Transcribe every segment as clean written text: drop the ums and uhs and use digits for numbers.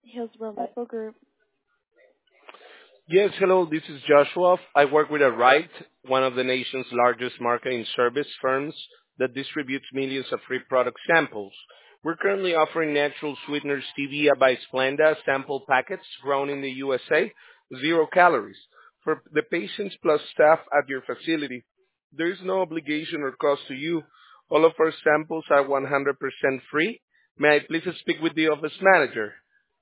Hillsborough Medical Group. Yes, hello, this is Joshua. I work with Aright, one of the nation's largest marketing service firms that distributes millions of free product samples. We're currently offering natural sweeteners stevia by Splenda sample packets grown in the USA, 0 calories. For the patients plus staff at your facility, there is no obligation or cost to you. All of our samples are 100% free. May I please speak with the office manager?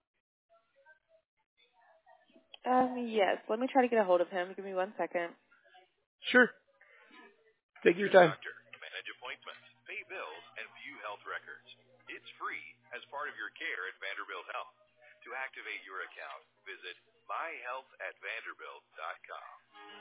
Yes. Let me try to get a hold of him. Give me 1 second. Sure, take your Your time. doctor, manage appointments, pay bills, and view health records. It's free as part of your care at Vanderbilt Health. To activate your account, visit myhealthatvanderbilt.com.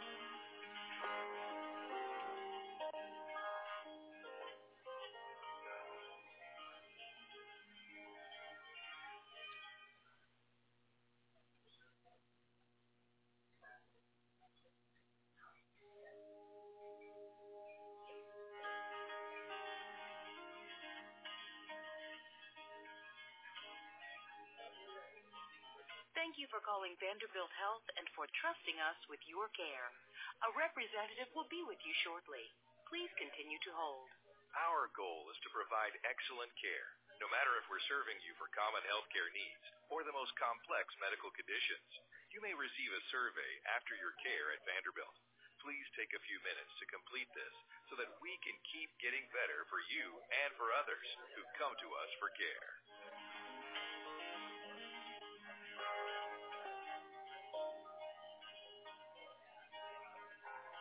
Thank you for calling Vanderbilt Health and for trusting us with your care. A representative will be with you shortly. Please continue to hold. Our goal is to provide excellent care, no matter if we're serving you for common healthcare needs or the most complex medical conditions. You may receive a survey after your care at Vanderbilt. Please take a few minutes to complete this so that we can keep getting better for you and for others who come to us for care.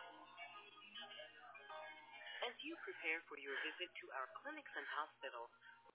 As you prepare for your visit to our clinics and hospitals,